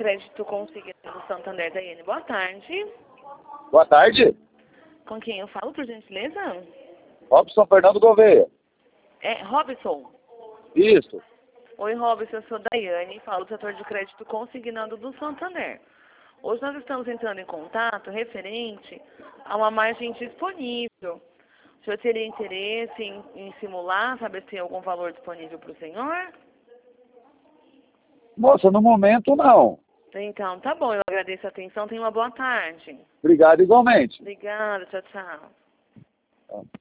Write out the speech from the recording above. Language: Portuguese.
crédito consignado do Santander Daiane. Boa tarde. Boa tarde. Com quem eu falo, por gentileza? Robson Fernando Gouveia. É, Robson. Isso. Oi, Robson, eu sou Daiane, falo do setor de crédito consignado do Santander. Hoje nós estamos entrando em contato referente a uma margem disponível. O senhor teria interesse em simular, saber se tem algum valor disponível para o senhor? Moça, no momento não. Então, tá bom, eu agradeço a atenção, tenha uma boa tarde. Obrigado igualmente. Obrigada, tchau, tchau. Tá.